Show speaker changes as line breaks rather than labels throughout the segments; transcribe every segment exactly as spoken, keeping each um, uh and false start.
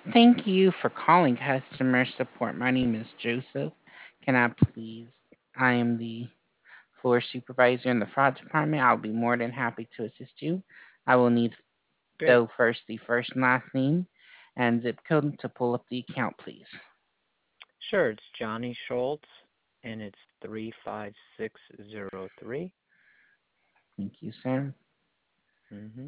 Thank you for calling customer support. My name is Joseph. Can I please? I am the floor supervisor in the fraud department. I'll be more than happy to assist you. I will need,
Great.
though, first the first and last name and zip code to pull up the account, please.
Sure, it's Johnny Schultz, and it's three five six zero three.
Thank you, sir.
Mm-hmm.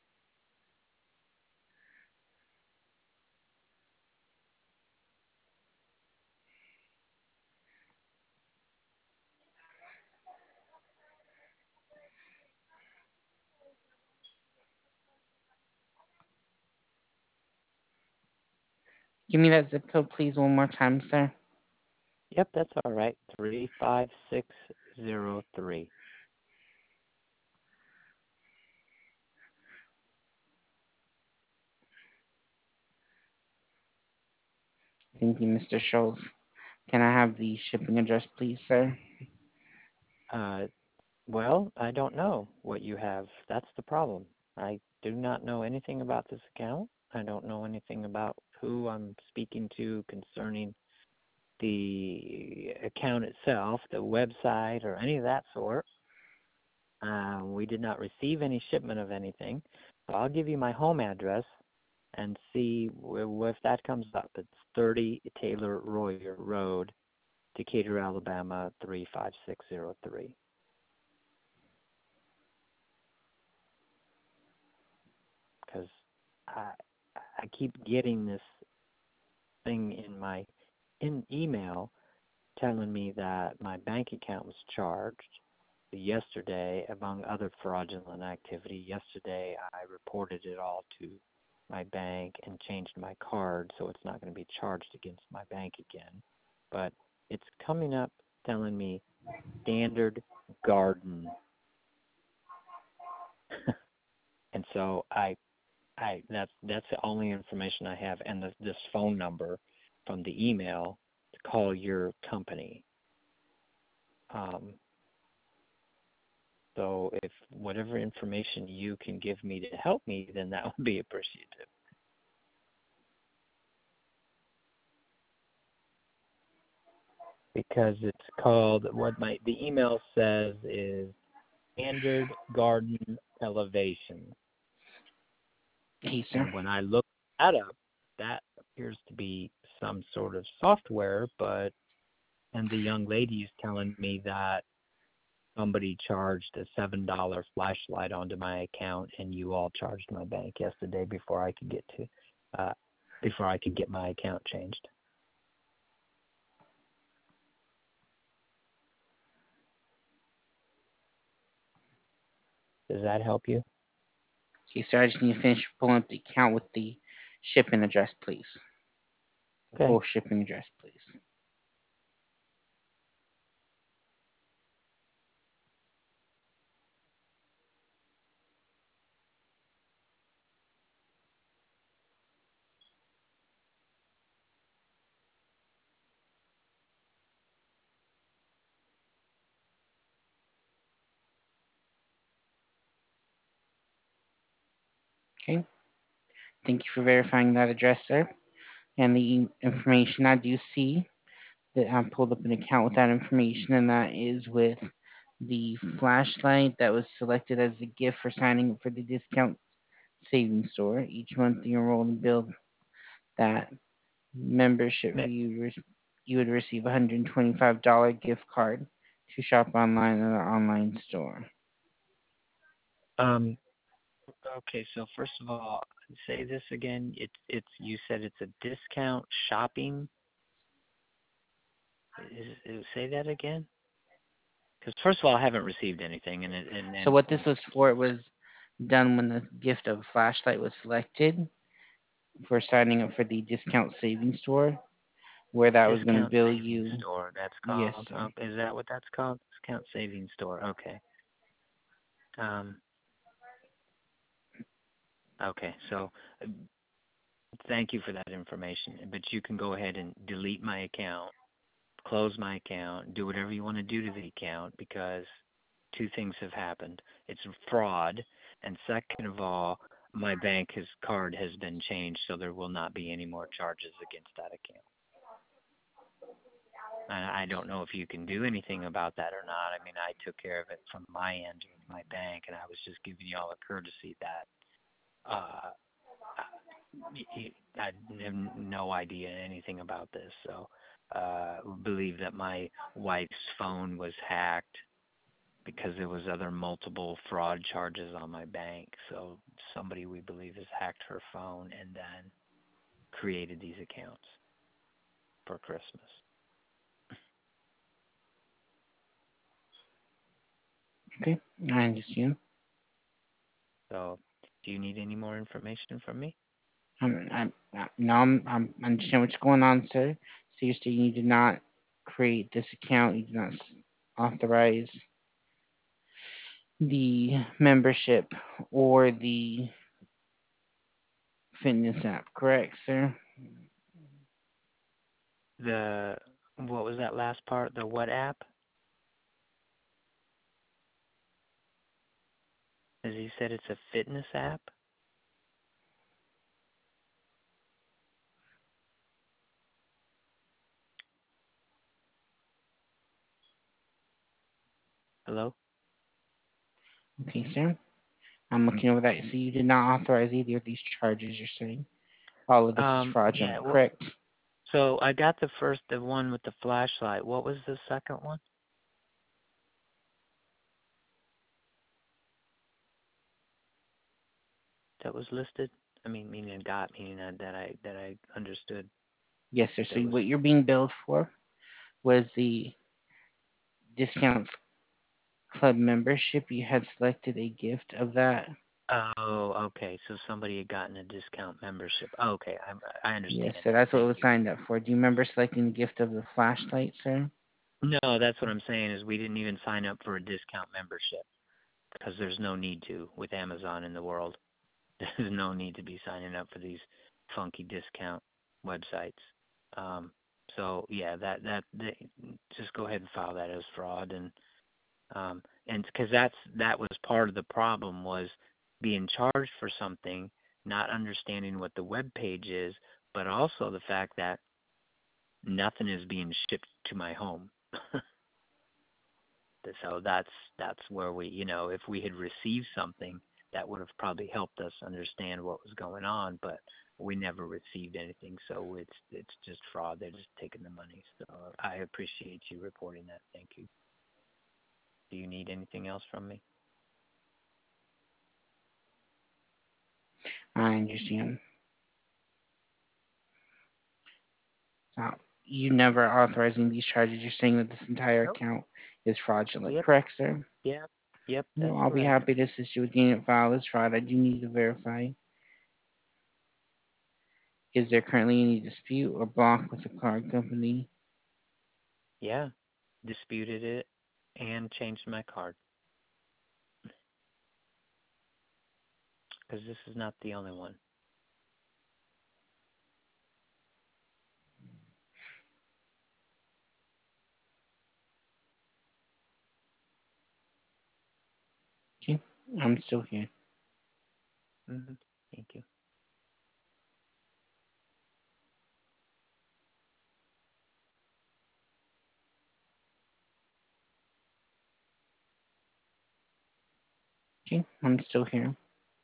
Give me that zip code, please, one more time, sir.
Yep, that's all right. three five six zero three.
Thank you, Mister Schultz. Can I have the shipping address, please, sir?
Uh, well, I don't know what you have. That's the problem. I do not know anything about this account. I don't know anything about who I'm speaking to concerning the account itself, the website, or any of that sort. Uh, we did not receive any shipment of anything. So I'll give you my home address and see w- if that comes up. It's thirty Taylor Royer Road, Decatur, Alabama, three five six zero three. Because I, I keep getting this thing in my in email telling me that my bank account was charged yesterday, among other fraudulent activity. Yesterday, I reported it all to my bank and changed my card so it's not going to be charged against my bank again. But it's coming up telling me Standard Garden. And so I I that's that's the only information I have, and the, this phone number from the email to call your company. Um, so if whatever information you can give me to help me, then that would be appreciative. Because it's called, what my the email says is Standard Garden Elevation.
Hey, sir.
And when I look that up, that appears to be some sort of software, but and the young lady is telling me that somebody charged a seven dollar flashlight onto my account, and you all charged my bank yesterday before I could get to uh, before I could get my account changed. Does that help you?
Okay, sir, I just need to finish pulling up the account with the shipping address, please. The
Okay.
full shipping address, please. Okay. Thank you for verifying that address, sir. And the information I do see that I pulled up an account with that information, and that is with the flashlight that was selected as a gift for signing up for the discount savings store. Each month you enroll and build that membership
Ma-
fee, you, re- you would receive a one hundred twenty-five dollars gift card to shop online at our online store.
Um. Okay. So first of all, say this again. It's it's you said it's a discount shopping. Is, is, say that again. Because first of all, I haven't received anything, and it, and
So
and
what this was for, it was done when the gift of a flashlight was selected for signing up for the discount savings store, where that was going to
discount
bill
savings
you.
store. That's
Yes,
called.
sir.
Oh, is that what that's called? Discount savings store. Okay. Um. Okay. So, uh, thank you for that information. But you can go ahead and delete my account, close my account, do whatever you want to do to the account, because two things have happened. It's fraud, and second of all, my bank his card has been changed, so there will not be any more charges against that account. And I don't know if you can do anything about that or not. I mean, I took care of it from my end with my bank, and I was just giving y'all a courtesy that uh, I I have no idea anything about this. So, uh, believe that my wife's phone was hacked because there was other multiple fraud charges on my bank. So somebody we believe has hacked her phone and then created these accounts for Christmas.
Okay, I understand.
So, do you need any more information from me?
I'm, I'm, I- now I'm, I'm I understand what's going on, sir. So you're saying you did not create this account, you did not s- authorize the membership or the fitness app, correct, sir?
The what was that last part? The what app? As you said, it's a fitness app. Hello?
Okay, sir. I'm looking over that. So you did not authorize either of these charges, you're saying? All of this is
Um, yeah.
fraudulent,
Well,
correct?
so I got the first, the one with the flashlight. What was the second one that was listed? I mean, meaning got, meaning that, that I that I understood
Yes, sir. So
there was.
what you're being billed for was the discounts club membership. You had selected a gift of that.
Oh, okay. So somebody had gotten a discount membership. Oh, okay, I I
Yes,
understand
sir.
now.
That's what it
Thank
was
you.
signed up for. Do you remember selecting the gift of the flashlight, sir?
No, that's what I'm saying is we didn't even sign up for a discount membership because there's no need to with Amazon in the world. There's no need to be signing up for these funky discount websites. Um, so yeah, that that they, just go ahead and file that as fraud, and um, and because that's that was part of the problem was being charged for something, not understanding what the web page is, but also the fact that nothing is being shipped to my home. So that's that's where we, you know, if we had received something, that would have probably helped us understand what was going on, but we never received anything, so it's it's just fraud. They're just taking the money. So I appreciate you reporting that. Thank you. Do you need anything else from me?
I understand. So you never authorizing these charges. You're saying that this entire
Nope.
account is fraudulent,
Yep.
correct, sir?
Yep. Yep.
Well,
That's
I'll be
correct.
happy to assist you with getting it filed as fraud. I do need to verify. Is there currently any dispute or block with the card company?
Yeah. Disputed it and changed my card because this is not the only one.
Okay, I'm still here.
Mm-hmm. Thank you.
Okay, I'm still here.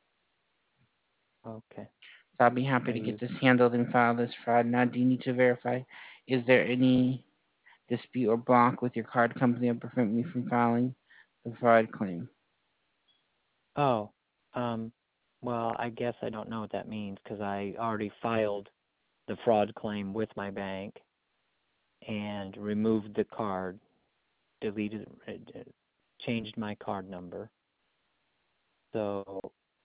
Okay.
So I'll be happy
Are
to get
you?
this handled and filed as fraud. Now, do you need to verify? Is there any dispute or block with your card company that prevent me from filing the fraud claim?
Oh, um, well, I guess I don't know what that means because I already filed the fraud claim with my bank and removed the card, deleted, uh, uh, changed my card number. So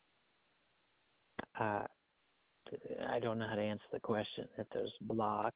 uh, I don't know how to answer the question. If there's block,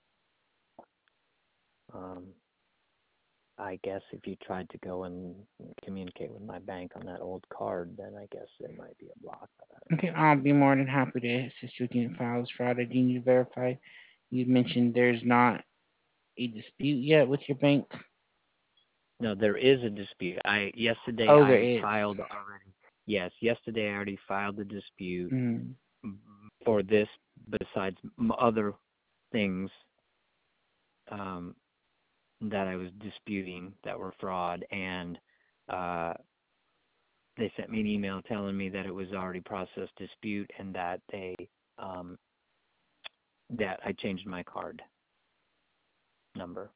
um, I guess if you tried to go and communicate with my bank on that old card, then I guess there might be a block. But I don't
Okay,
know.
I'll be more than happy to assist you with getting filed as fraud. I do need to verify. You mentioned there's not a dispute yet with your bank.
No, there is a dispute. I yesterday
Oh, there
I
is.
filed already. yes, yesterday I already filed the dispute
Mm.
for this, besides m- other things um, that I was disputing that were fraud, and uh, they sent me an email telling me that it was already processed dispute and that they um, that I changed my card number.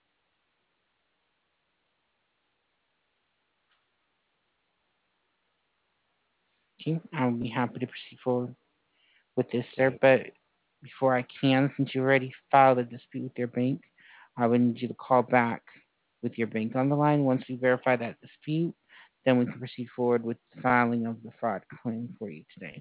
Okay, I'll be happy to proceed forward with this, sir.
Okay.
But before I can, since you already filed a dispute with your bank, I would need you to call back with your bank on the line. Once we verify that dispute, then we can proceed forward with the filing of the fraud claim for you today.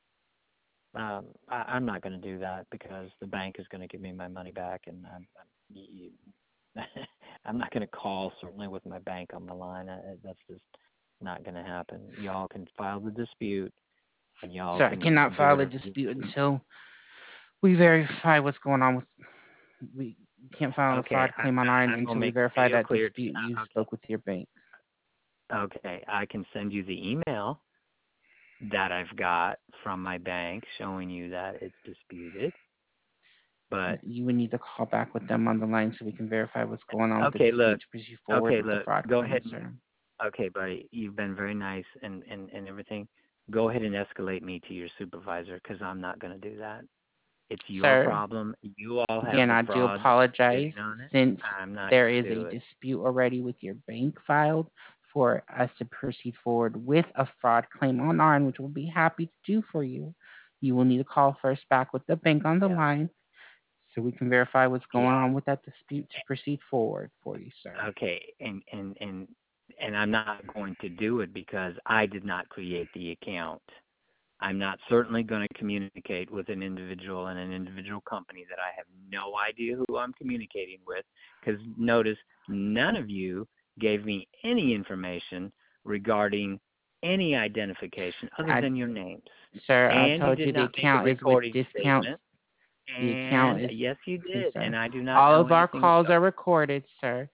Um, I, I'm not going to do that because the bank is going to give me my money back, and I'm, I'm, you, I'm not going to call certainly with my bank on the line. I, that's just not going to happen. Y'all can file the dispute, and y'all
So I
can
cannot
do
file a
whatever you.
dispute until we verify what's going on with. We can't file a
Okay,
fraud
I,
claim on our
I,
end
I'm going
until
to
we
make it
verify
real
that
clear.
dispute you
Uh,
spoke with your bank.
okay, okay, I can send you the email that I've got from my bank showing you that it's disputed. But
You would need to call back with them on the line so we can verify what's going on with the
okay,
dispute
look,
to proceed forward
okay,
with the
look,
fraud
go
claim,
ahead.
sir.
Okay, buddy, you've been very nice and, and, and everything. Go ahead and escalate me to your supervisor because I'm not going to do that. It's your
Sir,
problem. You all have
again,
the
I do
fraud
apologize
sitting on it.
since
I'm not
there
going
is
to
a
do it.
dispute already with your bank filed for us to proceed forward with a fraud claim on our end, which we'll be happy to do for you. You will need to call first back with the bank on the
Yeah.
line so we can verify what's going
Yeah.
on with that dispute to proceed forward for you, sir.
Okay, and, and, and, and I'm not going to do it because I did not create the account. I'm not certainly going to communicate with an individual in an individual company that I have no idea who I'm communicating with, because notice none of you gave me any information regarding any identification other
I,
than your names.
sir, I
And you
told you
did
the
not make a
account is with
recording
discounts.
statement.
The account
And
is
yes, you
okay,
did.
sir.
And I do not
All
know
of our
anything
calls
about.
are recorded, sir.